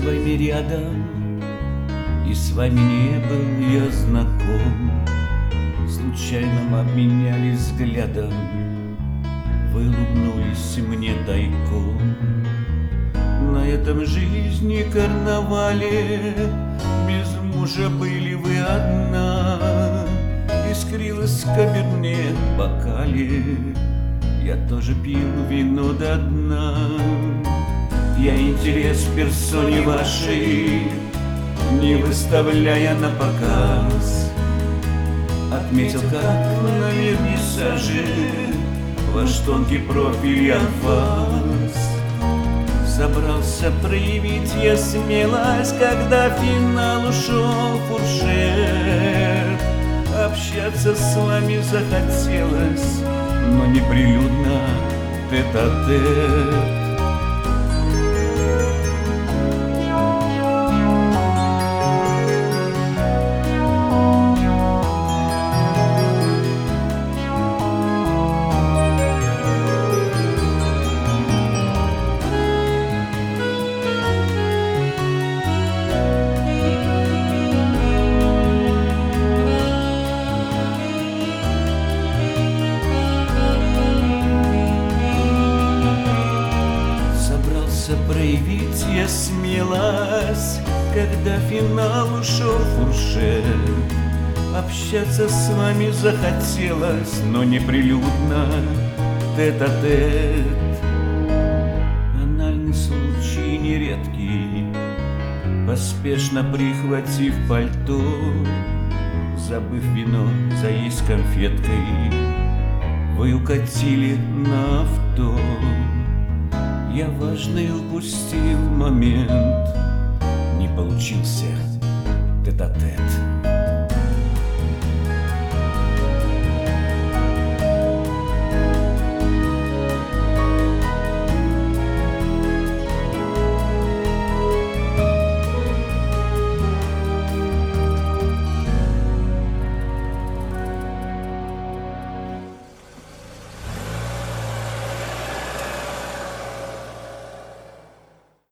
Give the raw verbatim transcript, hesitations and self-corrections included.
вами рядом, и с вами не был я знаком. Случайно мы обменялись взглядом, вы улыбнулись мне тайком. На этом жизни карнавале без мужа были вы одна. Искрилась в каберне бокале, я тоже пил вино до дна. Я интерес в персоне вашей, не выставляя на показ, отметил, как на вернисаже ваш тонкий профиль я вас. Собрался проявить я смелость, когда в финал ушел фуршет. Общаться с вами захотелось, но неприлюдно, тет-а-тет. Проявить я смелость, когда финал ушел фуршет. Общаться с вами захотелось, но неприлюдно, тет-а-тет. Анальный случай нередкий, поспешно прихватив пальто, забыв вино, заесть конфеткой, вы укатили на авто. Я важный упустил момент, не получился тет-а-тет.